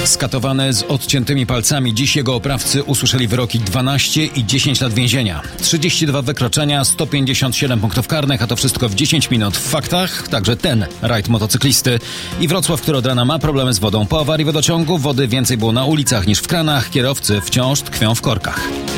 Skatowany z odciętymi palcami, dziś jego oprawcy usłyszeli wyroki 12 i 10 lat więzienia. 32 wykroczenia, 157 punktów karnych, a to wszystko w 10 minut. W faktach także ten rajd motocyklisty. I Wrocław, który od rana ma problemy z wodą. Po awarii wodociągu wody więcej było na ulicach niż w kranach. Kierowcy wciąż tkwią w korkach.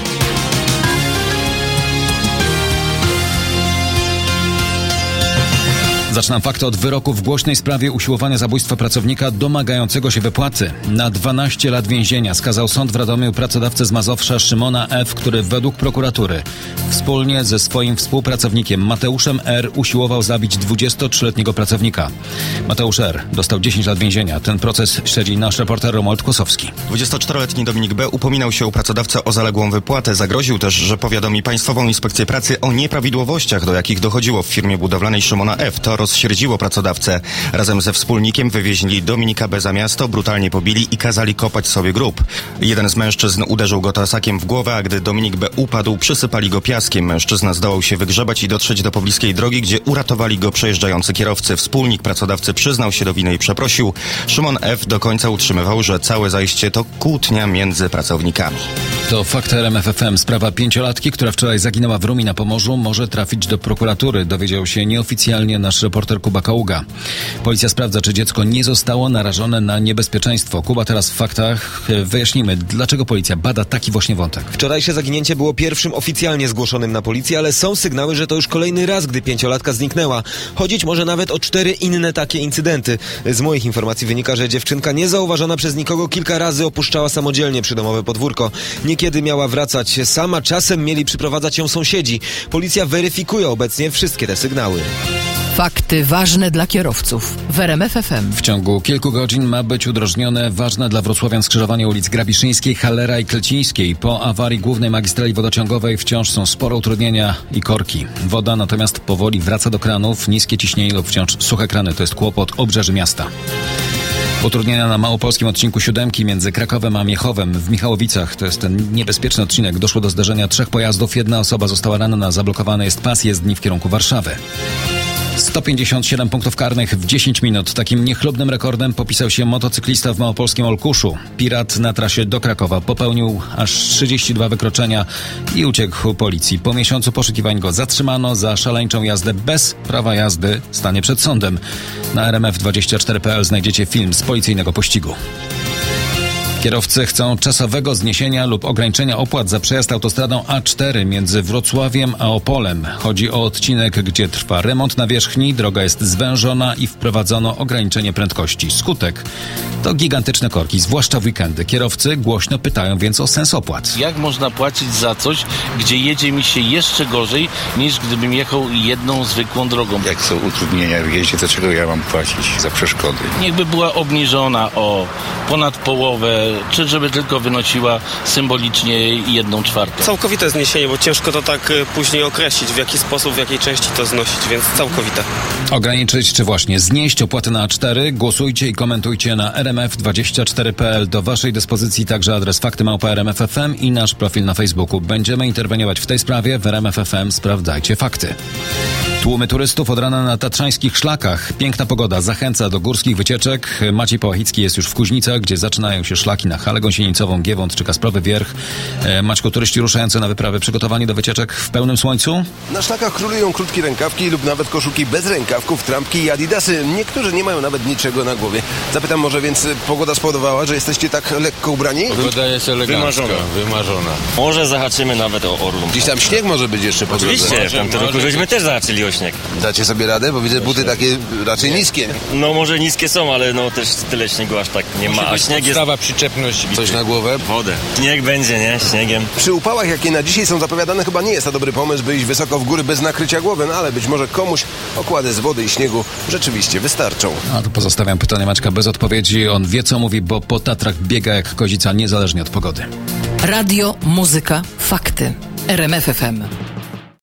Zaczynam fakty od wyroku w głośnej sprawie usiłowania zabójstwa pracownika domagającego się wypłaty. Na 12 lat więzienia skazał sąd w Radomiu pracodawcę z Mazowsza Szymona F., który według prokuratury wspólnie ze swoim współpracownikiem Mateuszem R. usiłował zabić 23-letniego pracownika. Mateusz R. dostał 10 lat więzienia. Ten proces śledzi nasz reporter Romuald Kłosowski. 24-letni Dominik B. upominał się u pracodawcę o zaległą wypłatę. Zagroził też, że powiadomi Państwową Inspekcję Pracy o nieprawidłowościach, do jakich dochodziło w firmie budowlanej Szymona F. To rozsierdziło pracodawcę. Razem ze wspólnikiem wywieźli Dominika B. za miasto, brutalnie pobili i kazali kopać sobie grób. Jeden z mężczyzn uderzył go tasakiem w głowę, a gdy Dominik B. upadł, przysypali go piaskiem. Mężczyzna zdołał się wygrzebać i dotrzeć do pobliskiej drogi, gdzie uratowali go przejeżdżający kierowcy. Wspólnik pracodawcy przyznał się do winy i przeprosił. Szymon F. do końca utrzymywał, że całe zajście to kłótnia między pracownikami. To fakt RMF FM. Sprawa 5-latki, która wczoraj zaginęła w Rumi na Pomorzu, może trafić do prokuratury. Dowiedział się nieoficjalnie nasz reporter Kuba Kaługa. Policja sprawdza, czy dziecko nie zostało narażone na niebezpieczeństwo. Kuba, teraz w faktach wyjaśnimy, dlaczego policja bada taki właśnie wątek. Wczorajsze zaginięcie było pierwszym oficjalnie zgłoszonym na policję, ale są sygnały, że to już kolejny raz, gdy 5-latka zniknęła. Chodzić może nawet o 4 inne takie incydenty. Z moich informacji wynika, że dziewczynka niezauważona przez nikogo kilka razy opuszczała samodzielnie przydomowe podwórko. Niekiedy miała wracać sama, czasem mieli przyprowadzać ją sąsiedzi. Policja weryfikuje obecnie wszystkie te sygnały. Fakty ważne dla kierowców w RMF FM. W ciągu kilku godzin ma być udrożnione ważne dla wrocławian skrzyżowanie ulic Grabiszyńskiej, Hallera i Klecińskiej. Po awarii głównej magistrali wodociągowej wciąż są spore utrudnienia i korki. Woda natomiast powoli wraca do kranów, niskie ciśnienie lub wciąż suche krany to jest kłopot obrzeży miasta. Utrudnienia na małopolskim odcinku 7 między Krakowem a Miechowem w Michałowicach. To jest ten niebezpieczny odcinek. Doszło do zderzenia 3 pojazdów. Jedna osoba została ranna. Zablokowany jest pas jezdni w kierunku Warszawy. 157 punktów karnych w 10 minut. Takim niechlubnym rekordem popisał się motocyklista w małopolskim Olkuszu. Pirat na trasie do Krakowa popełnił aż 32 wykroczenia i uciekł policji. Po miesiącu poszukiwań go zatrzymano za szaleńczą jazdę bez prawa jazdy. Stanie przed sądem. Na rmf24.pl znajdziecie film z policyjnego pościgu. Kierowcy chcą czasowego zniesienia lub ograniczenia opłat za przejazd autostradą A4 między Wrocławiem a Opolem. Chodzi o odcinek, gdzie trwa remont nawierzchni, droga jest zwężona i wprowadzono ograniczenie prędkości. Skutek to gigantyczne korki, zwłaszcza w weekendy. Kierowcy głośno pytają więc o sens opłat. Jak można płacić za coś, gdzie jedzie mi się jeszcze gorzej, niż gdybym jechał jedną zwykłą drogą? Jak są utrudnienia w jeździe, to czego ja mam płacić za przeszkody? Niechby była obniżona o ponad połowę, czy żeby tylko wynosiła symbolicznie 1/4. Całkowite zniesienie, bo ciężko to tak później określić, w jaki sposób, w jakiej części to znosić, więc całkowite. Ograniczyć czy właśnie znieść opłaty na A4? Głosujcie i komentujcie na rmf24.pl. Do waszej dyspozycji także adres fakty@rmf.fm i nasz profil na Facebooku. Będziemy interweniować w tej sprawie w RMF FM. Sprawdzajcie fakty. Tłumy turystów od rana na tatrzańskich szlakach. Piękna pogoda zachęca do górskich wycieczek. Maciej Pałachicki jest już w Kuźnicach, gdzie zaczynają się szlaki na Halę Gąsienicową, Giewont czy Kasprowy Wierch. Maćku, turyści ruszający na wyprawy przygotowani do wycieczek w pełnym słońcu? Na szlakach królują krótkie rękawki lub nawet koszulki bez rękawków, trampki i adidasy. Niektórzy nie mają nawet niczego na głowie. Zapytam może więc, pogoda spowodowała, że jesteście tak lekko ubrani? Pogoda jest elegancka, wymarzona. Może zahaczymy nawet o Orlum. Gdzieś tam śnieg może być jeszcze po drodze. Oczywiście, w tamtym roku żeśmy też zahaczyli o śnieg. Dacie sobie radę? Bo widzę buty takie raczej niskie. No może niskie są, ale no też tyle śniegu aż tak nie ma. A śnieg jest... Sprawa przyczepności. Coś na głowę? Wodę. Śnieg będzie, nie? Śniegiem. Przy upałach, jakie na dzisiaj są zapowiadane, chyba nie jest to dobry pomysł, by iść wysoko w góry bez nakrycia głowy, no ale być może komuś okłady z wody i śniegu rzeczywiście wystarczą. A to pozostawiam pytanie Maćka bez odpowiedzi. On wie, co mówi, bo po Tatrach biega jak kozica, niezależnie od pogody. Radio, muzyka, fakty. RMF FM.